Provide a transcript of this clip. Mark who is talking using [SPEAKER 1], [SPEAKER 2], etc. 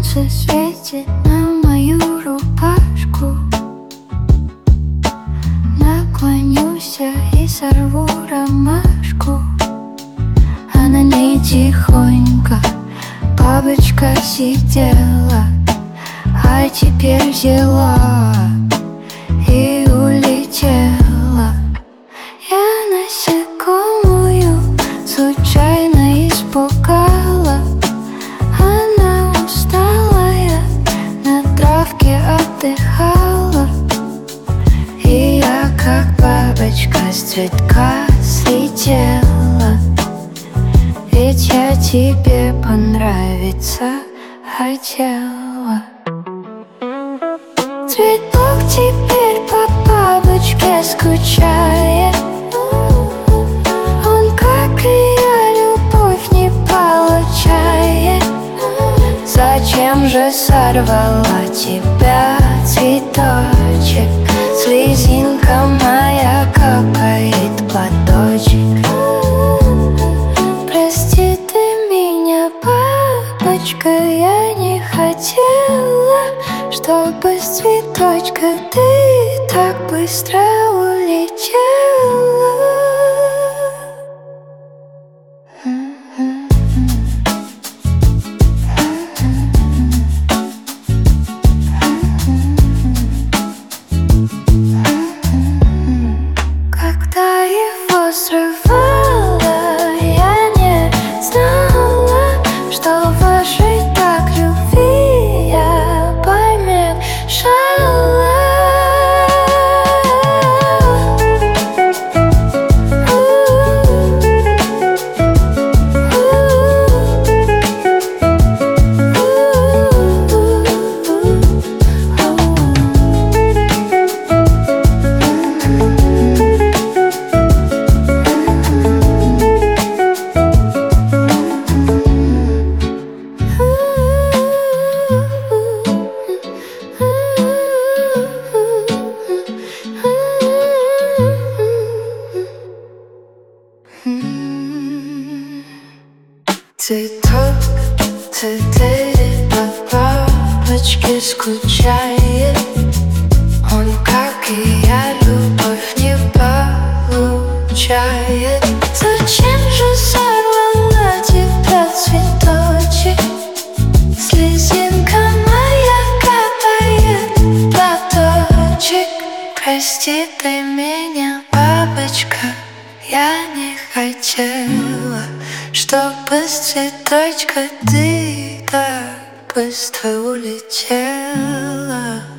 [SPEAKER 1] солнце светит на мою рубашку. Наклонюсь и сорву ромашку, а на ней тихонько бабочка сидела, а теперь взяла и улетела. Я насекомую случайно испугала. Она усталая, на травке отдыхала, и я, как бабочка с цветка, слетела. Ведь я тебе понравиться хотела. Цветок теперь по бабочке скучает. Он, как и я, любовь не получает. Зачем же сорвала тебя, цветочек? Слезинка моя капает в платочек. Прости ты меня, бабочка, я не хотела, чтобы с цветочка ты так быстро улетела. Когда его срывала, я не знала, что вашей так любви я помешала. Цветок, цветы по бабочке скучает. Он, как и я, любовь не получает. Зачем же сорвала тебя, цветочек? Слезинка моя капает в платочек. Прости ты меня, бабочка, я не хотела, чтобы с цветочка ты так быстро улетела.